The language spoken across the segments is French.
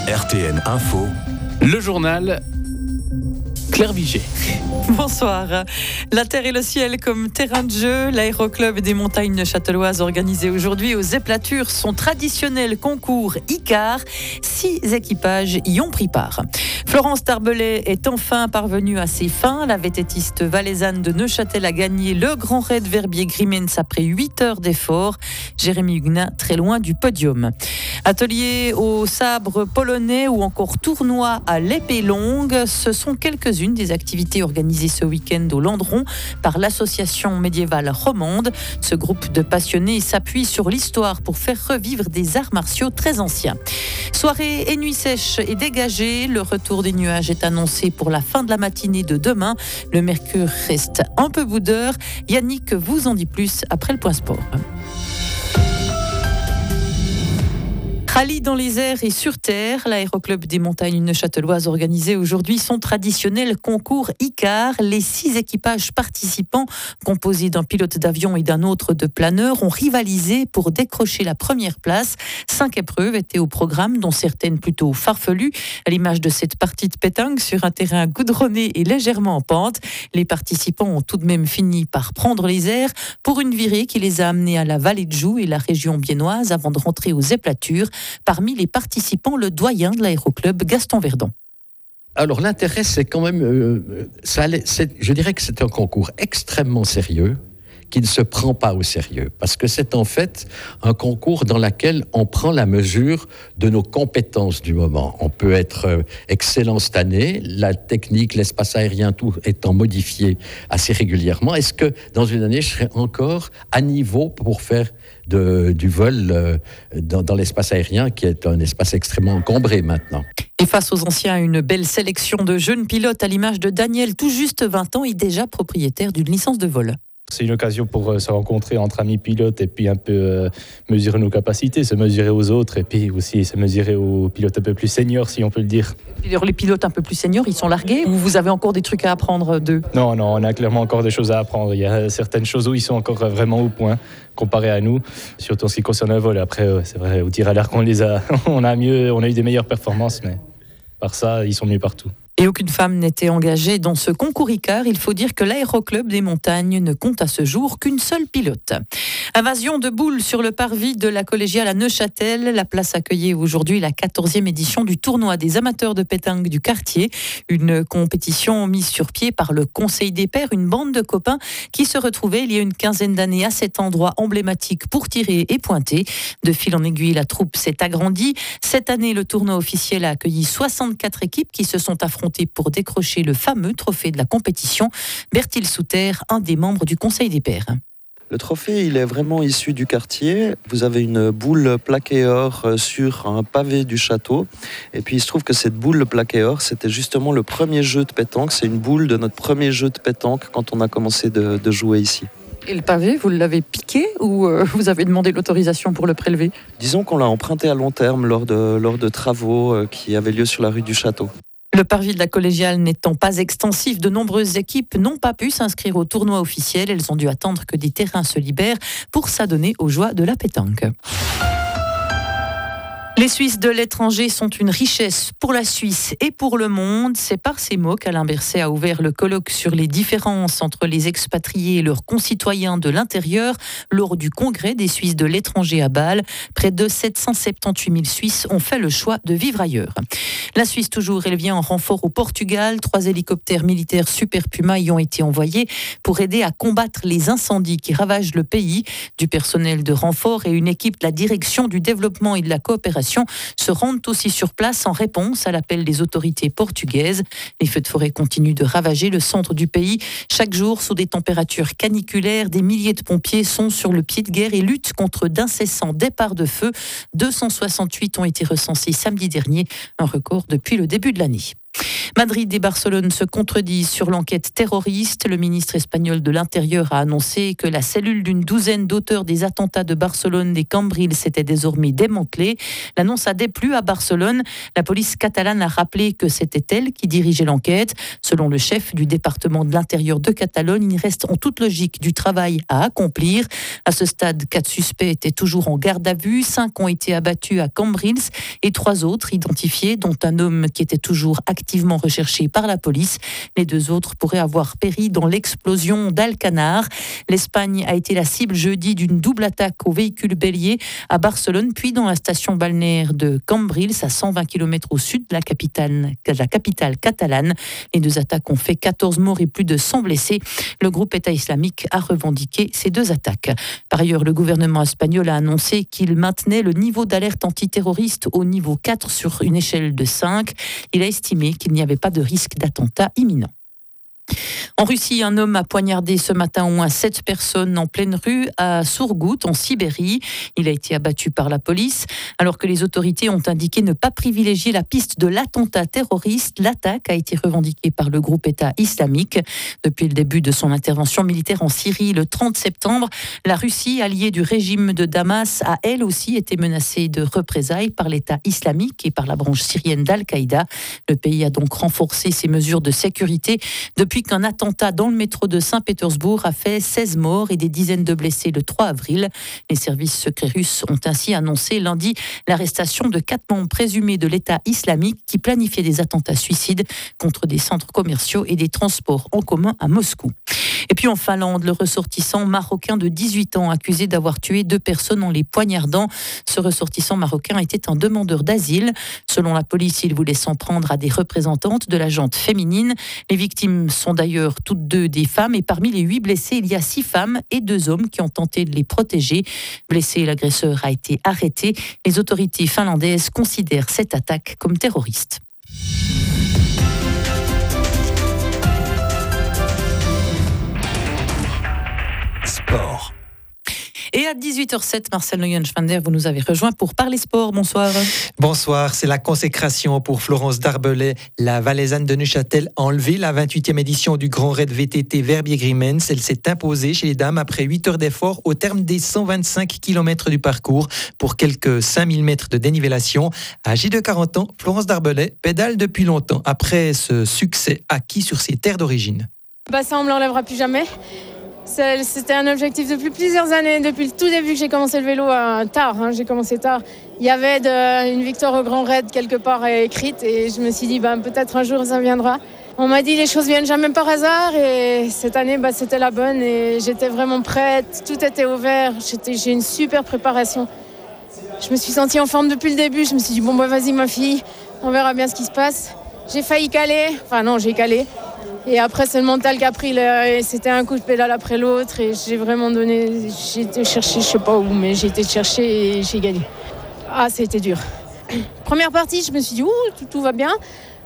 RTN Info. Le journal Claire Vigée. Bonsoir. La terre et le ciel comme terrain de jeu. L'aéroclub des montagnes châtelloises organisé aujourd'hui aux éplatures son traditionnel concours Icar. 6 équipages y ont pris part. Florence Tarbellet est enfin parvenue à ses fins. La vététiste valaisanne de Neuchâtel a gagné le Grand Raid Verbier-Grimenz après 8 heures d'effort. Jérémy Huguenin très loin du podium. Atelier au sabre polonais ou encore tournoi à l'épée longue, ce sont quelques-unes des activités organisées ce week-end au Landron par l'association médiévale romande. Ce groupe de passionnés s'appuie sur l'histoire pour faire revivre des arts martiaux très anciens. Soirée et nuit sèche et dégagée, le retour des nuages est annoncé pour la fin de la matinée de demain. Le mercure reste un peu boudeur. Yannick vous en dit plus après le point sport. Rallye dans les airs et sur terre, l'aéroclub des montagnes châtelloises organisait aujourd'hui son traditionnel concours Icar. Les 6 équipages participants, composés d'un pilote d'avion et d'un autre de planeur, ont rivalisé pour décrocher la première place. 5 épreuves étaient au programme, dont certaines plutôt farfelues, à l'image de cette partie de pétanque sur un terrain goudronné et légèrement en pente. Les participants ont tout de même fini par prendre les airs pour une virée qui les a amenés à la vallée de Joux et la région biennoise avant de rentrer aux éplatures. Parmi les participants, le doyen de l'aéroclub, Gaston Verdon. Alors l'intérêt, c'est quand même, je dirais que c'est un concours extrêmement sérieux qui ne se prend pas au sérieux, parce que c'est en fait un concours dans lequel on prend la mesure de nos compétences du moment. On peut être excellent cette année, la technique, l'espace aérien, tout étant modifié assez régulièrement. Est-ce que dans une année, je serai encore à niveau pour faire du vol dans l'espace aérien, qui est un espace extrêmement encombré maintenant? Et face aux anciens, une belle sélection de jeunes pilotes à l'image de Daniel, tout juste 20 ans et déjà propriétaire d'une licence de vol. C'est une occasion pour se rencontrer entre amis pilotes et puis un peu mesurer nos capacités, se mesurer aux autres et puis aussi se mesurer aux pilotes un peu plus seniors, si on peut le dire. Les pilotes un peu plus seniors, ils sont largués ou vous avez encore des trucs à apprendre d'eux? Non, on a clairement encore des choses à apprendre. Il y a certaines choses où ils sont encore vraiment au point comparé à nous, surtout en ce qui concerne le vol. Après, c'est vrai, au tir à l'air qu'on on a eu des meilleures performances, mais par ça, ils sont mieux partout. Et aucune femme n'était engagée dans ce concours Icar. Il faut dire que l'aéroclub des montagnes ne compte à ce jour qu'une seule pilote. Invasion de boules sur le parvis de la collégiale à Neuchâtel. La place accueillait aujourd'hui la 14e édition du tournoi des amateurs de pétanque du quartier. Une compétition mise sur pied par le Conseil des pairs, une bande de copains qui se retrouvaient il y a une quinzaine d'années à cet endroit emblématique pour tirer et pointer. De fil en aiguille, la troupe s'est agrandie. Cette année, le tournoi officiel a accueilli 64 équipes qui se sont affrontées pour décrocher le fameux trophée de la compétition. Bertil Souter, un des membres du Conseil des pairs. Le trophée, il est vraiment issu du quartier. Vous avez une boule plaquée or sur un pavé du château. Et puis, il se trouve que cette boule plaquée or, c'était justement le premier jeu de pétanque. C'est une boule de notre premier jeu de pétanque quand on a commencé de jouer ici. Et le pavé, vous l'avez piqué ou vous avez demandé l'autorisation pour le prélever? Disons qu'on l'a emprunté à long terme lors de travaux qui avaient lieu sur la rue du Château. Le parvis de la collégiale n'étant pas extensif, de nombreuses équipes n'ont pas pu s'inscrire au tournoi officiel. Elles ont dû attendre que des terrains se libèrent pour s'adonner aux joies de la pétanque. Les Suisses de l'étranger sont une richesse pour la Suisse et pour le monde. C'est par ces mots qu'Alain Berset a ouvert le colloque sur les différences entre les expatriés et leurs concitoyens de l'intérieur lors du congrès des Suisses de l'étranger à Bâle. Près de 778 000 Suisses ont fait le choix de vivre ailleurs. La Suisse toujours, elle vient en renfort au Portugal. 3 hélicoptères militaires Super Puma y ont été envoyés pour aider à combattre les incendies qui ravagent le pays. Du personnel de renfort et une équipe de la direction du développement et de la coopération se rendent aussi sur place en réponse à l'appel des autorités portugaises. Les feux de forêt continuent de ravager le centre du pays. Chaque jour, sous des températures caniculaires, des milliers de pompiers sont sur le pied de guerre et luttent contre d'incessants départs de feu. 268 ont été recensés samedi dernier, un record depuis le début de l'année. Madrid et Barcelone se contredisent sur l'enquête terroriste. Le ministre espagnol de l'Intérieur a annoncé que la cellule d'une douzaine d'auteurs des attentats de Barcelone et Cambrils s'était désormais démantelée. L'annonce a déplu à Barcelone. La police catalane a rappelé que c'était elle qui dirigeait l'enquête. Selon le chef du département de l'Intérieur de Catalogne, il reste en toute logique du travail à accomplir. À ce stade, 4 suspects étaient toujours en garde à vue. 5 ont été abattus à Cambrils et 3 autres identifiés, dont un homme qui était toujours activement recherché par la police. Les 2 autres pourraient avoir péri dans l'explosion d'Alcanar. L'Espagne a été la cible jeudi d'une double attaque au véhicule bélier à Barcelone, puis dans la station balnéaire de Cambrils, à 120 km au sud de la capitale catalane. Les 2 attaques ont fait 14 morts et plus de 100 blessés. Le groupe État islamique a revendiqué ces 2 attaques. Par ailleurs, le gouvernement espagnol a annoncé qu'il maintenait le niveau d'alerte antiterroriste au niveau 4 sur une échelle de 5. Il a estimé qu'il n'y avait pas de risque d'attentat imminent. En Russie, un homme a poignardé ce matin au moins 7 personnes en pleine rue à Surgout, en Sibérie. Il a été abattu par la police. Alors que les autorités ont indiqué ne pas privilégier la piste de l'attentat terroriste, l'attaque a été revendiquée par le groupe État islamique. Depuis le début de son intervention militaire en Syrie le 30 septembre, la Russie, alliée du régime de Damas, a elle aussi été menacée de représailles par l'État islamique et par la branche syrienne d'Al-Qaïda. Le pays a donc renforcé ses mesures de sécurité depuis qu'un attentat dans le métro de Saint-Pétersbourg a fait 16 morts et des dizaines de blessés le 3 avril. Les services secrets russes ont ainsi annoncé lundi l'arrestation de 4 membres présumés de l'État islamique qui planifiaient des attentats suicides contre des centres commerciaux et des transports en commun à Moscou. Et puis en Finlande, le ressortissant marocain de 18 ans accusé d'avoir tué 2 personnes en les poignardant. Ce ressortissant marocain était un demandeur d'asile. Selon la police, il voulait s'en prendre à des représentantes de la gente féminine. Les victimes sont d'ailleurs toutes 2 des femmes et parmi les 8 blessés, il y a 6 femmes et 2 hommes qui ont tenté de les protéger. Blessé, l'agresseur a été arrêté. Les autorités finlandaises considèrent cette attaque comme terroriste. Sport. Et à 18h07, Marcel Neuenschwander, vous nous avez rejoint pour parler sport. Bonsoir. Bonsoir, c'est la consécration pour Florence Darbelay. La Valaisanne de Neuchâtel a enlevé la 28e édition du Grand Raid VTT Verbier-Griemens. Elle s'est imposée chez les dames après 8 heures d'effort au terme des 125 km du parcours pour quelques 5000 mètres de dénivellation. Âgée de 40 ans, Florence Darbelay pédale depuis longtemps après ce succès acquis sur ses terres d'origine. Ça, on ne me l'enlèvera plus jamais. C'était un objectif depuis plusieurs années, depuis le tout début que j'ai commencé le vélo tard. J'ai commencé tard. Il y avait une victoire au Grand Raid quelque part écrite et je me suis dit peut-être un jour ça viendra. On m'a dit les choses viennent jamais par hasard et cette année c'était la bonne et j'étais vraiment prête. Tout était ouvert. J'ai une super préparation. Je me suis sentie en forme depuis le début. Je me suis dit vas-y ma fille, on verra bien ce qui se passe. J'ai failli caler. J'ai calé. Et après, c'est le mental qui a pris. C'était un coup de pédale après l'autre. Et j'ai vraiment donné. J'ai été chercher, je sais pas où, mais j'ai été chercher et j'ai gagné. Ça a été dur. Première partie, je me suis dit, tout va bien.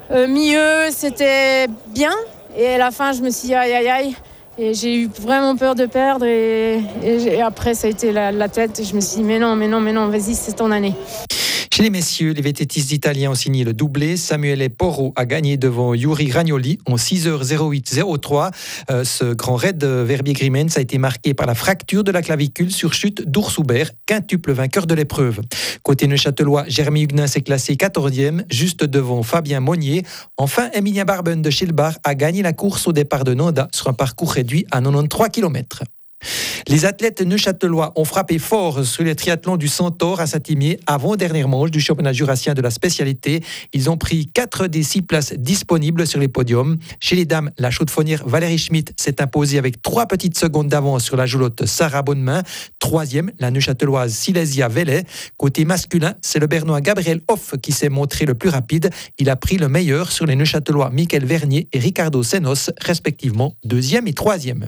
Milieu, c'était bien. Et à la fin, je me suis dit, aïe. Et j'ai eu vraiment peur de perdre. Et après, ça a été la tête. Et je me suis dit, mais non, vas-y, c'est ton année. Chez les messieurs, les vététistes italiens ont signé le doublé. Samuele Porro a gagné devant Yuri Ragnoli en 6h08.03. Ce Grand Raid Verbier-Griemens a été marqué par la fracture de la clavicule sur chute d'Ours-Houbert, quintuple vainqueur de l'épreuve. Côté neuchâtelois, Jérémy Huguenin s'est classé 14e, juste devant Fabien Monnier. Enfin, Emilien Barben de Chilbar a gagné la course au départ de Nanda sur un parcours réduit à 93 km. Les athlètes neuchâtelois ont frappé fort sur le triathlon du Centaure à Saint-Imier, avant-dernière manche du championnat jurassien de la spécialité. Ils ont pris 4 des 6 places disponibles sur les podiums. Chez les dames, la chaudefonnière Valérie Schmitt s'est imposée avec 3 petites secondes d'avance sur la joulotte Sarah Bonnemain. 3e, la neuchâteloise Silésia Vellet. Côté masculin, c'est le bernois Gabriel Hoff qui s'est montré le plus rapide. Il a pris le meilleur sur les neuchâtelois Michael Vernier et Ricardo Senos, respectivement 2e et 3e.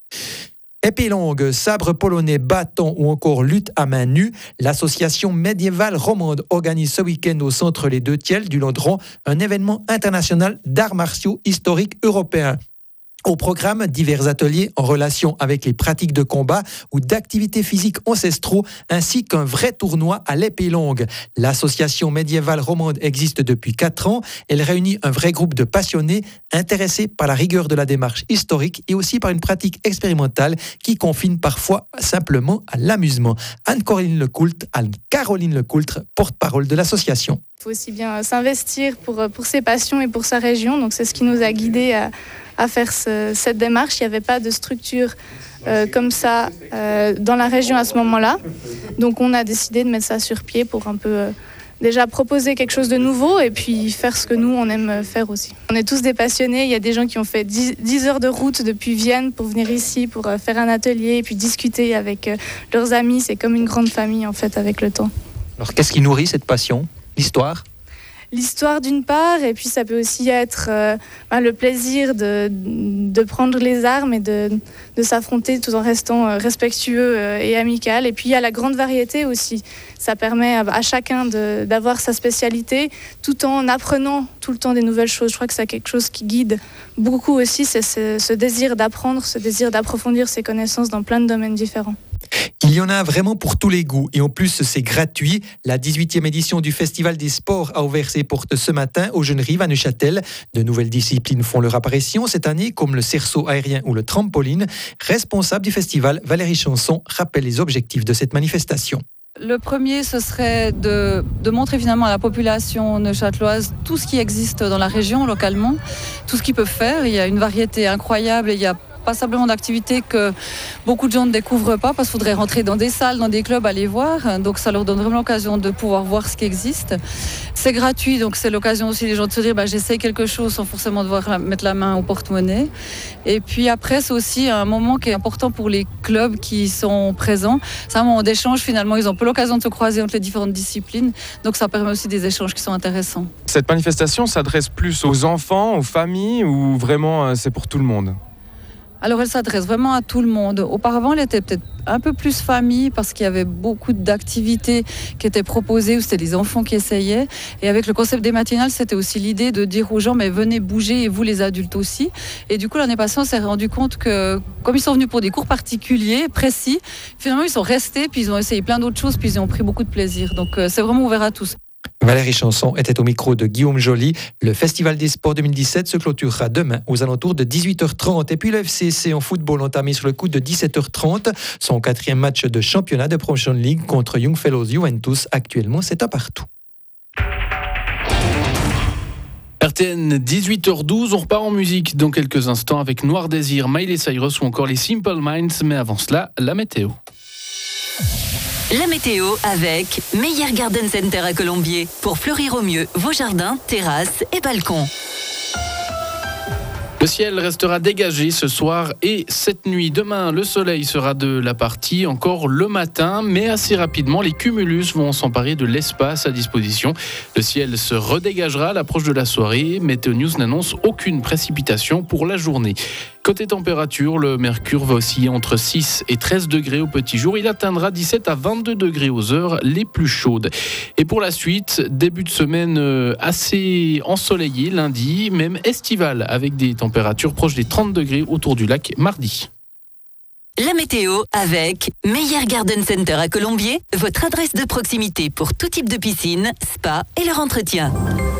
Épée longue, sabre polonais, bâton ou encore lutte à main nue, l'association médiévale romande organise ce week-end au centre Les Deux Thiels du Lodron un événement international d'arts martiaux historiques européens. Au programme, divers ateliers en relation avec les pratiques de combat ou d'activités physiques ancestraux, ainsi qu'un vrai tournoi à l'épée longue. L'association médiévale romande existe depuis 4 ans. Elle réunit un vrai groupe de passionnés intéressés par la rigueur de la démarche historique et aussi par une pratique expérimentale qui confine parfois simplement à l'amusement. Anne-Caroline Lecoultre, porte-parole de l'association. Il faut aussi bien s'investir pour ses passions et pour sa région. Donc c'est ce qui nous a guidés à faire cette démarche. Il n'y avait pas de structure comme ça dans la région à ce moment-là. Donc on a décidé de mettre ça sur pied pour un peu déjà proposer quelque chose de nouveau et puis faire ce que nous on aime faire aussi. On est tous des passionnés. Il y a des gens qui ont fait 10 heures de route depuis Vienne pour venir ici, pour faire un atelier et puis discuter avec leurs amis. C'est comme une grande famille en fait avec le temps. Alors qu'est-ce qui nourrit cette passion ? L'histoire d'une part, et puis ça peut aussi être le plaisir de prendre les armes et de s'affronter tout en restant respectueux et amical. Et puis il y a la grande variété aussi. Ça permet à chacun d'avoir sa spécialité tout en apprenant tout le temps des nouvelles choses. Je crois que c'est quelque chose qui guide beaucoup aussi, c'est ce désir d'apprendre, ce désir d'approfondir ses connaissances dans plein de domaines différents. Il y en a vraiment pour tous les goûts et en plus c'est gratuit. La 18e édition du Festival des Sports a ouvert ses portes ce matin aux Jeunes Rives à Neuchâtel. De nouvelles disciplines font leur apparition cette année comme le cerceau aérien ou le trampoline. Responsable du festival, Valérie Chanson rappelle les objectifs de cette manifestation. Le premier, ce serait de montrer finalement à la population neuchâteloise tout ce qui existe dans la région localement, tout ce qu'ils peuvent faire. Il y a une variété incroyable et il y a pas simplement d'activités que beaucoup de gens ne découvrent pas parce qu'il faudrait rentrer dans des salles, dans des clubs, aller voir. Donc ça leur donne vraiment l'occasion de pouvoir voir ce qui existe. C'est gratuit, donc c'est l'occasion aussi les gens de se dire j'essaie quelque chose sans forcément devoir mettre la main au porte-monnaie. Et puis après, c'est aussi un moment qui est important pour les clubs qui sont présents. C'est un moment d'échange finalement. Ils ont peu l'occasion de se croiser entre les différentes disciplines. Donc ça permet aussi des échanges qui sont intéressants. Cette manifestation s'adresse plus aux enfants, aux familles ou vraiment c'est pour tout le monde ? Alors elle s'adresse vraiment à tout le monde. Auparavant, elle était peut-être un peu plus famille parce qu'il y avait beaucoup d'activités qui étaient proposées où c'était les enfants qui essayaient. Et avec le concept des matinales, c'était aussi l'idée de dire aux gens mais venez bouger et vous les adultes aussi. Et du coup l'année passée, on s'est rendu compte que comme ils sont venus pour des cours particuliers, précis, finalement ils sont restés puis ils ont essayé plein d'autres choses puis ils ont pris beaucoup de plaisir. Donc c'est vraiment ouvert à tous. Valérie Chanson était au micro de Guillaume Joly. Le Festival des Sports 2017 se clôturera demain aux alentours de 18h30. Et puis le FCC en football entamé sur le coup de 17h30 son 4e match de championnat de Promotion League contre Youngfellows Juventus. Actuellement, c'est un partout. RTN 18h12, on repart en musique dans quelques instants avec Noir Désir, Miley Cyrus ou encore les Simple Minds. Mais avant cela, la météo. La météo avec Meyer Garden Center à Colombier. Pour fleurir au mieux vos jardins, terrasses et balcons. Le ciel restera dégagé ce soir et cette nuit. Demain, le soleil sera de la partie encore le matin, mais assez rapidement, les cumulus vont s'emparer de l'espace à disposition. Le ciel se redégagera à l'approche de la soirée. Météo News n'annonce aucune précipitation pour la journée. Côté température, le mercure va osciller entre 6 et 13 degrés au petit jour. Il atteindra 17 à 22 degrés aux heures les plus chaudes. Et pour la suite, début de semaine assez ensoleillé lundi, même estival avec des températures proches des 30 degrés autour du lac mardi. La météo avec Meyer Garden Center à Colombier, votre adresse de proximité pour tout type de piscine, spa et leur entretien.